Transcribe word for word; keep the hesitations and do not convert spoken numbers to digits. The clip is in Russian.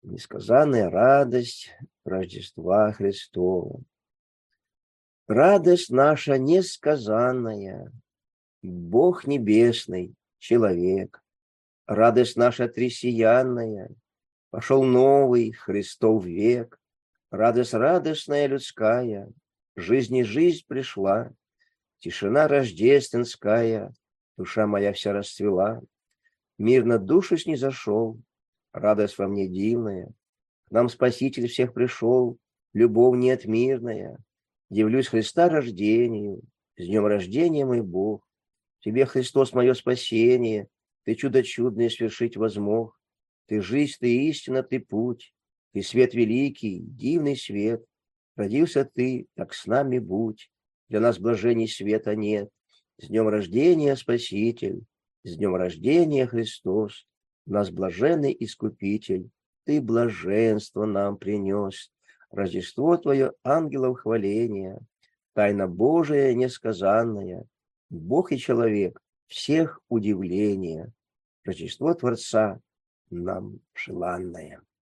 Несказанная радость Рождества Христова. Радость наша несказанная, Бог небесный, человек. Радость наша тресиянная, пошел новый Христов век. Радость радостная людская, жизнь и жизнь пришла. Тишина рождественская, душа моя вся расцвела. Мир на душу снизошел, радость во мне дивная. К нам Спаситель всех пришел, любовь неотмирная. Дивлюсь Христа рождению, с днем рождения, мой Бог. Тебе, Христос, мое спасение, ты чудо чудное свершить возмог. Ты жизнь, ты истина, ты путь, ты свет великий, дивный свет. Родился ты, так с нами будь, для нас блажений света нет. С днем рождения, Спаситель, с днем рождения, Христос, нас блаженный Искупитель, ты блаженство нам принес. Рождество твое ангелов хваления, тайна Божия несказанная, Бог и человек, всех удивление. Рождество Творца нам желанное.